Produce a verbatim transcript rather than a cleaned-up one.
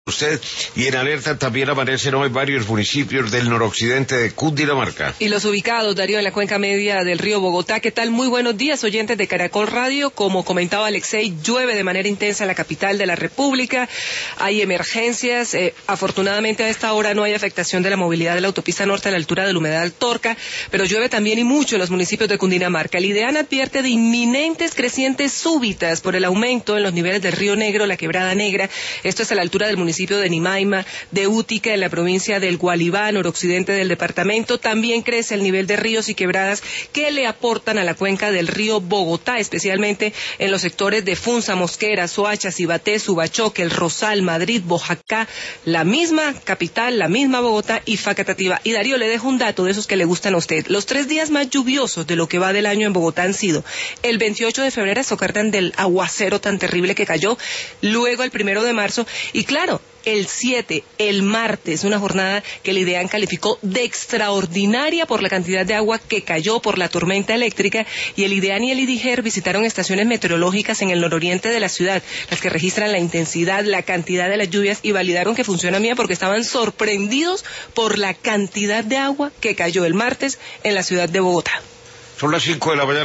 Usted y en alerta también amanecen hoy varios municipios del noroccidente de Cundinamarca. Y los ubicados, Darío, en la cuenca media del río Bogotá. ¿Qué tal? Muy buenos días, oyentes de Caracol Radio. Como comentaba Alexei, llueve de manera intensa en la capital de la República. Hay emergencias. Eh, afortunadamente a esta hora no hay afectación de la movilidad de la autopista norte a la altura del humedal Torca, pero llueve también y mucho en los municipios de Cundinamarca. El IDEAN advierte de inminentes crecientes súbitas por el aumento en los niveles del río Negro, la Quebrada Negra. Esto es a la altura del municipio de Nimaima, de Útica, en la provincia del Gualibá, noroccidente del departamento. También crece el nivel de ríos y quebradas que le aportan a la cuenca del río Bogotá, especialmente en los sectores de Funza, Mosquera, Soacha, Cibaté, Subachoque, El Rosal, Madrid, Boyacá, la misma capital, la misma Bogotá y Facatativá. Y Darío, le dejo un dato de esos que le gustan a usted. Los tres días más lluviosos de lo que va del año en Bogotá han sido el veintiocho de febrero, ¿se acuerdan del aguacero tan terrible que cayó? Luego el primero de marzo y claro, el siete, el martes, una jornada que el IDEAN calificó de extraordinaria por la cantidad de agua que cayó por la tormenta eléctrica, y el IDEAN y el IDIGER visitaron estaciones meteorológicas en el nororiente de la ciudad, las que registran la intensidad, la cantidad de las lluvias, y validaron que funciona bien porque estaban sorprendidos por la cantidad de agua que cayó el martes en la ciudad de Bogotá. Son las cinco de la mañana.